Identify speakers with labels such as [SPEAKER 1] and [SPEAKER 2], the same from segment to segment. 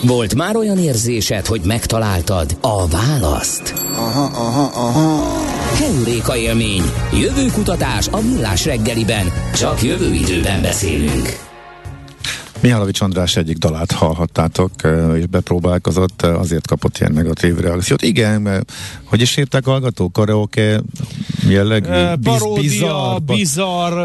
[SPEAKER 1] Volt már olyan érzésed, hogy megtaláltad a választ?
[SPEAKER 2] Aha.
[SPEAKER 1] Heuréka élmény, jövőkutatás a Millás reggeliben. Csak jövő időben beszélünk.
[SPEAKER 3] Mihálovics András egyik dalát hallhattátok, és bepróbálkozott, azért kapott ilyen negatív reakciót. Igen, hogy is írták a hallgatók? Karaoke jellegű?
[SPEAKER 4] Paródia, bizarr,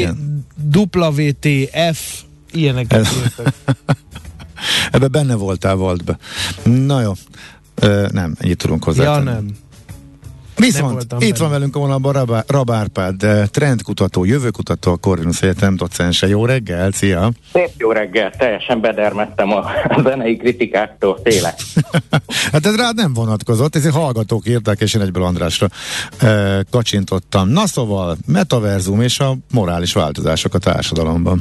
[SPEAKER 4] WTF, ilyeneket írtak.
[SPEAKER 3] Ebben benne voltál, volt be. Na jó, nem, ennyit tudunk hozzá.
[SPEAKER 4] Ja, nem.
[SPEAKER 3] Viszont itt van velünk a vonalban Rab Árpád, trendkutató, jövőkutató, a Corvinus Egyetem docense. Jó reggel, szia!
[SPEAKER 5] Szép jó reggel, teljesen bedermettem a zenei kritikáktól, félek.
[SPEAKER 3] Hát ez rád nem vonatkozott, ezért hallgatók írták, és én egyből Andrásra kacsintottam. Na szóval, metaverzum és a morális változások a társadalomban.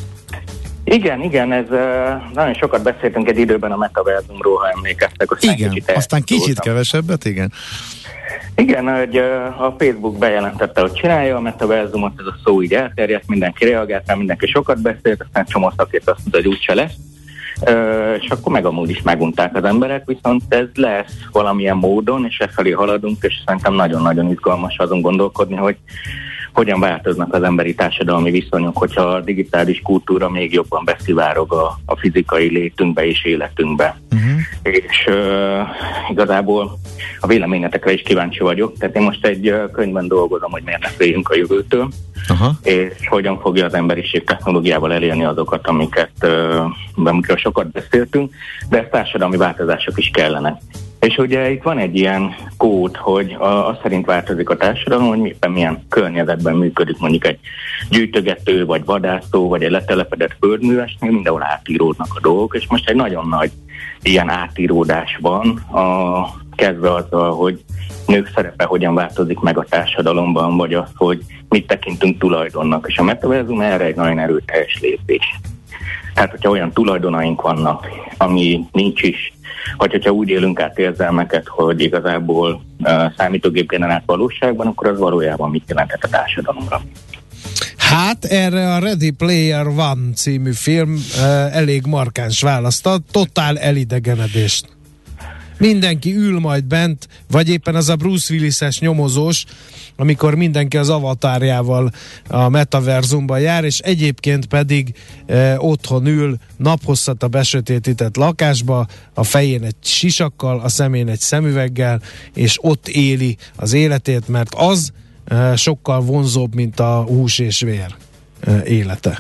[SPEAKER 5] Igen, ez nagyon sokat beszéltünk egy időben a metaverzumról, ha emlékeztek.
[SPEAKER 3] Aztán kicsit kevesebbet, igen.
[SPEAKER 5] Igen, hogy a Facebook bejelentette, hogy csinálja a metaverzumot, ez a szó így elterjedt, mindenki reagált rá, mindenki sokat beszélt, aztán csomó szakért azt mondta, hogy úgyse lesz. És akkor meg amúgy is megunták az emberek, viszont ez lesz valamilyen módon, és efelé haladunk, és szerintem nagyon-nagyon izgalmas azon gondolkodni, hogy hogyan változnak az emberi társadalmi viszonyok, hogyha a digitális kultúra még jobban beszivárog a fizikai létünkbe és életünkbe. És igazából a véleményetekre is kíváncsi vagyok. Tehát én most egy könyvben dolgozom, hogy miért ne féljünk a jövőtől, és hogyan fogja az emberiség technológiával elérni azokat, amikről sokat beszéltünk, de ezt társadalmi változások is kellenek. És ugye itt van egy ilyen kód, hogy az szerint változik a társadalom, hogy éppen milyen környezetben működik mondjuk egy gyűjtögető, vagy vadászó, vagy egy letelepedett földművesnél, mindenhol átíródnak a dolgok, és most egy nagyon nagy ilyen átíródás van, kezdve azzal, hogy nők szerepe hogyan változik meg a társadalomban, vagy az, hogy mit tekintünk tulajdonnak, és a metaverzum erre egy nagyon erőteljes lépés. Tehát, hogyha olyan tulajdonaink vannak, ami nincs is, vagy hogyha úgy élünk át érzelmeket, hogy igazából számítógép generált valóságban, akkor az valójában mit jelenthet a társadalomra?
[SPEAKER 4] Hát erre a Ready Player One című film elég markáns választ ad, totál elidegenedést. Mindenki ül majd bent, vagy éppen az a Bruce Willis-es nyomozós, amikor mindenki az avatárjával a metaverzumban jár, és egyébként pedig otthon ül naphosszat a besötétített lakásba, a fején egy sisakkal, a szemén egy szemüveggel, és ott éli az életét, mert az sokkal vonzóbb, mint a hús és vér élete.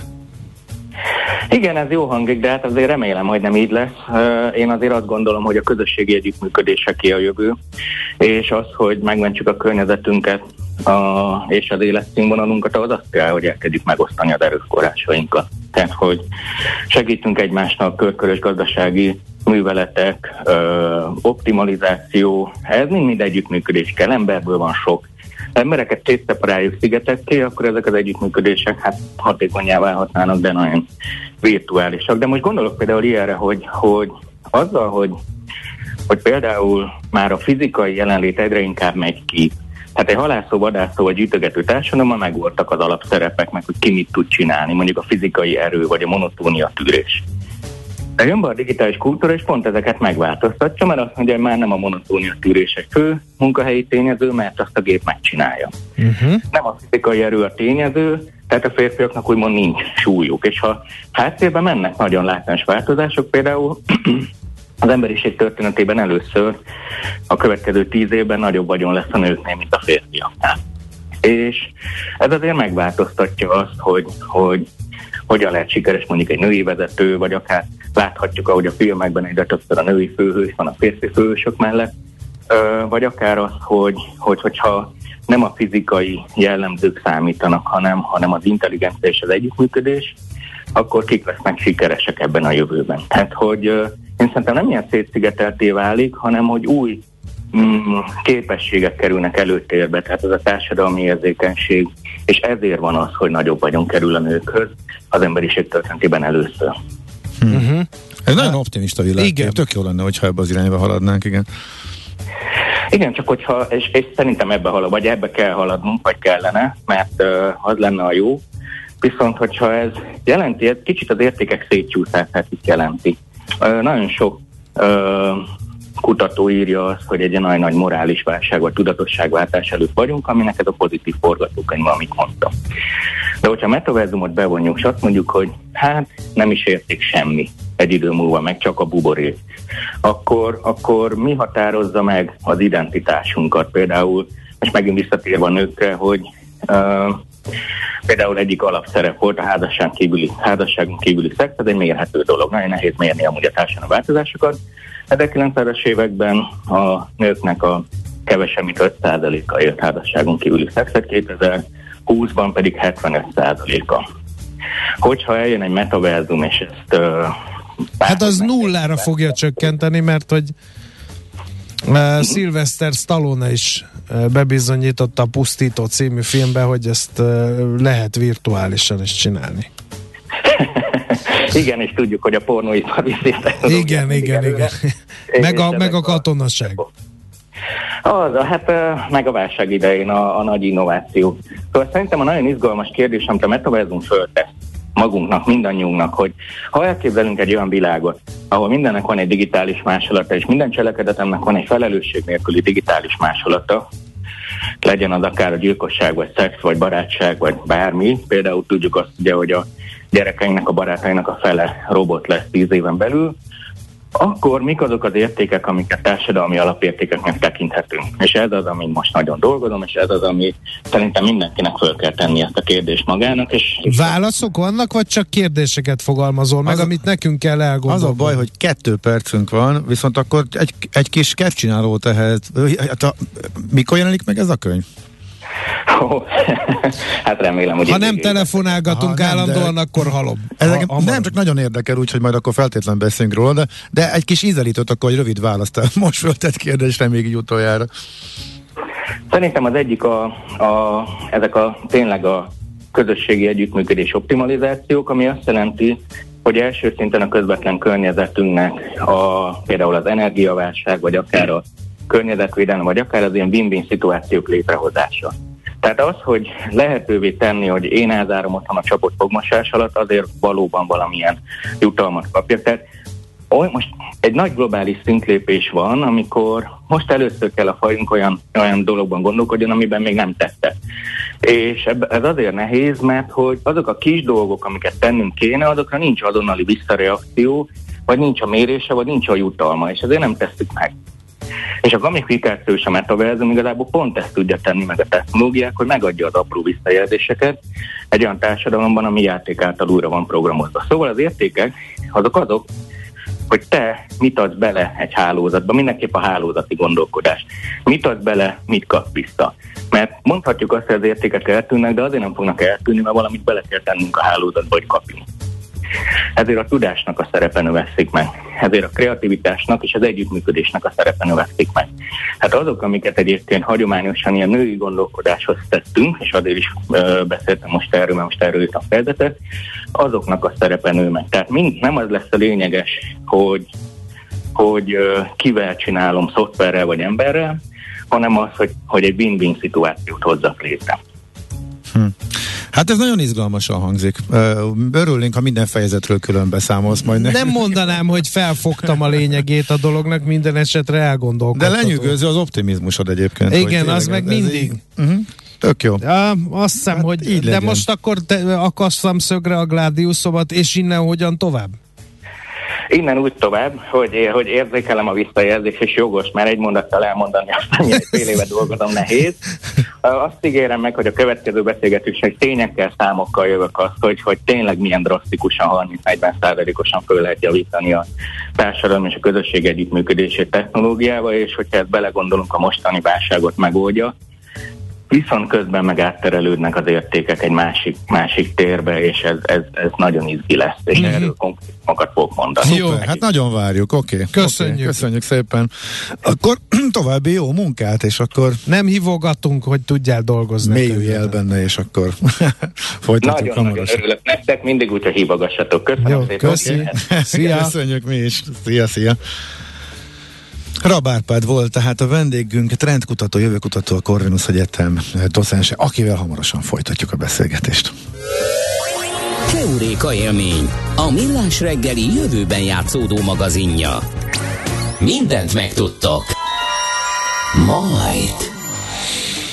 [SPEAKER 5] Igen, ez jó hangzik, de hát azért remélem, hogy nem így lesz. Én azért azt gondolom, hogy a közösségi együttműködéseké a jövő, és az, hogy megmentsük a környezetünket és az életszínvonalunkat, az azt kell, hogy elkezdjük megosztani az erőforrásainkat. Tehát, hogy segítünk egymásnak, körkörös gazdasági műveletek, optimalizáció, ez mind együttműködés kell, emberből van sok. Embereket szétszeparáljuk szigetekké, akkor ezek az együttműködések hát hatékonyá válhatnának, de nagyon virtuálisak. De most gondolok például ilyenre, hogy azzal, hogy például már a fizikai jelenlét egyre inkább megy ki. Hát egy halászó, vadászó vagy gyűjtögető társadalomban megvoltak az alapszerepek, meg hogy ki mit tud csinálni, mondjuk a fizikai erő vagy a monotónia tűrés. De jön be a digitális kultúra, és pont ezeket megváltoztatja, mert azt mondja, hogy már nem a monotónia tűrés egy fő munkahelyi tényező, mert azt a gép megcsinálja. Nem a fizikai erő a tényező, tehát a férfiaknak úgymond nincs súlyuk. És ha háttérben mennek nagyon látványos változások, például az emberiség történetében először a következő 10 évben nagyobb vagyon lesz a nőknél, mint a férfiaknál. És ez azért megváltoztatja azt, hogy hogyan lehet sikeres mondjuk egy női vezető, vagy akár láthatjuk, ahogy a filmekben egyre többször a női főhős van a férfi főhősök mellett, vagy akár az, hogyha nem a fizikai jellemzők számítanak, hanem az intelligencia és az együttműködés, akkor kik lesznek sikeresek ebben a jövőben. Tehát, hogy én szerintem nem ilyen szétszigetelté válik, hanem hogy új képességek kerülnek előtérbe, tehát ez a társadalmi érzékenység, és ezért van az, hogy nagyobb vagyon kerül a nőkhöz az emberiség történetében először.
[SPEAKER 3] Ez nagyon optimista világ. Tök jó lenne, hogyha ebbe az irányba haladnánk, igen.
[SPEAKER 5] Igen, csak hogyha, és szerintem ebbe kell haladnunk, vagy kellene, mert az lenne a jó. Viszont, hogyha ez jelenti, ez kicsit az értékek szétcsúszását is jelenti. nagyon sok kutató írja azt, hogy egy nagyon nagy morális válság vagy tudatosságváltás előtt vagyunk, aminek ez a pozitív forgatókönyv, amit mondtam. De hogyha a metaverzumot bevonjuk, és azt mondjuk, hogy hát nem is értik semmi egy idő múlva, meg csak a buborék, akkor mi határozza meg az identitásunkat? Például, most megint visszatérve a nőkre, hogy például egyik alapszerep volt a házasságon kívüli szex, ez egy mérhető dolog. Nagyon nehéz mérni amúgy a társadalmi változásokat. 1900-as években a nőknek a kevesebb, mint 5%-a élt házasságon kívüli szexet, 2020-ban pedig 75%-a. Hogyha eljön egy metaverzum, és ezt...
[SPEAKER 4] hát az nullára fogja csökkenteni, mert hogy Sylvester Stallone is bebizonyította a Pusztító című filmben, hogy ezt lehet virtuálisan is csinálni.
[SPEAKER 5] Igen, és tudjuk, hogy a pornóipar visszét.
[SPEAKER 4] Igen. Meg a katonaság.
[SPEAKER 5] Meg a válság idején a nagy innováció. Szóval szerintem a nagyon izgalmas kérdés, amit a metaverzum föltesz magunknak, mindannyiunknak, hogy ha elképzelünk egy olyan világot, ahol mindennek van egy digitális másolata, és minden cselekedetemnek van egy felelősség nélküli digitális másolata, legyen az akár a gyilkosság, vagy szex, vagy barátság, vagy bármi. Például tudjuk azt ugye, hogy a gyerekeinknek, a barátainak a fele robot lesz 10 éven belül, akkor mik azok az értékek, amiket társadalmi alapértékeknek tekinthetünk. És ez az, amin most nagyon dolgozom, és ez az, ami szerintem mindenkinek föl kell tenni ezt a kérdést magának. És
[SPEAKER 4] válaszok vannak, vagy csak kérdéseket fogalmazol meg, amit nekünk kell elgondolni?
[SPEAKER 3] Az a baj, hogy 2 percünk van, viszont akkor egy kis sketcsinálót ehhez. Mikor jelenik meg ez a könyv?
[SPEAKER 5] Hát remélem, hogy...
[SPEAKER 4] Ha nem telefonálgatunk állandóan, akkor halom.
[SPEAKER 3] Nem, csak nagyon érdekel, úgyhogy majd akkor feltétlenül beszélünk róla, de egy kis ízelítőt akkor, hogy rövid választ. Most föltett kérdésre még így utoljára.
[SPEAKER 5] Szerintem az egyik ezek tényleg a közösségi együttműködés optimalizációk, ami azt jelenti, hogy első szinten a közvetlen környezetünknek például az energiaválság, vagy akár a környezetvédelem, vagy akár az ilyen win-win szituációk létrehozása. Tehát az, hogy lehetővé tenni, hogy én elzárom otthon a csapott fogmosás alatt, azért valóban valamilyen jutalmat kapjak. Tehát most egy nagy globális szintlépés van, amikor most először kell a fajunk olyan dologban gondolkodjon, amiben még nem tette. És ez azért nehéz, mert hogy azok a kis dolgok, amiket tennünk kéne, azokra nincs azonnali visszareakció, vagy nincs a mérése, vagy nincs a jutalma, és ezért nem tesszük meg. És a gamifikáció és a metaverzum igazából pont ezt tudja tenni meg a technológiák, hogy megadja az apró visszajelzéseket egy olyan társadalomban, ami játék által újra van programozva. Szóval az értékek azok, hogy te mit adsz bele egy hálózatba, mindenképp a hálózati gondolkodás. Mit adsz bele, mit kapsz vissza. Mert mondhatjuk azt, hogy az értékek eltűnnek, de azért nem fognak eltűnni, mert valamit bele kell tennünk a hálózatba, hogy kapjunk. Ezért a tudásnak a szerepe növekszik meg. Ezért a kreativitásnak és az együttműködésnek a szerepe növekszik meg. Hát azok, amiket egyébként hagyományosan ilyen női gondolkodáshoz tettünk, és azért is beszéltem most erről, mert most erről írt a fejezetet, azoknak a szerepe nő meg. Tehát nem az lesz a lényeges, hogy kivel csinálom, szoftverrel vagy emberrel, hanem az, hogy egy win-win szituációt hozzak létre.
[SPEAKER 3] Hát ez nagyon izgalmasan hangzik. Örülnénk, ha minden fejezetről külön beszámolsz majd nekünk.
[SPEAKER 4] Nem mondanám, hogy felfogtam a lényegét a dolognak, minden esetre elgondolkodható.
[SPEAKER 3] De lenyűgöző az optimizmusod egyébként.
[SPEAKER 4] Igen, az meg mindig.
[SPEAKER 3] Tök jó.
[SPEAKER 4] Azt hiszem, hogy... De
[SPEAKER 3] legyen.
[SPEAKER 4] most akkor akasszam szögre a Gládiuszomat, és innen hogyan tovább?
[SPEAKER 5] Innen úgy tovább, hogy érzékelem a visszajelzést, és jogos, mert egy mondattal elmondani, aztán egy fél éve dolgozom nehéz. Azt ígérem meg, hogy a következő beszélgetésnek tényekkel, számokkal jövök azt, hogy tényleg milyen drasztikusan, 30-40%-osan föl lehet javítani a társadalom és a közösség együttműködését technológiával, és hogyha ezt belegondolunk, a mostani válságot megoldja, viszont közben meg átterelődnek az értékek egy másik térbe, és ez nagyon izgi lesz, és erről konkrétumokat fogok mondani.
[SPEAKER 3] Jó, hát nagyon várjuk, oké.
[SPEAKER 4] Köszönjük.
[SPEAKER 3] Köszönjük szépen. Akkor további jó munkát, és akkor...
[SPEAKER 4] Nem hívogatunk, hogy tudjál dolgozni.
[SPEAKER 3] Mélyülj el benne, és akkor folytatjuk hamarosan.
[SPEAKER 5] Nagyon örülök nektek, mindig úgy, hogy hívogassatok. Köszönöm
[SPEAKER 4] jó,
[SPEAKER 5] szépen.
[SPEAKER 4] Köszi. Szia.
[SPEAKER 3] Köszönjük mi is. Szia. Rab Árpád volt tehát a vendégünk, trendkutató, jövőkutató, a Corvinus Egyetem docense, akivel hamarosan folytatjuk a beszélgetést.
[SPEAKER 1] Heuréka élmény, a Millás reggeli jövőben játszódó magazinja. Mindent megtudtok. Majd.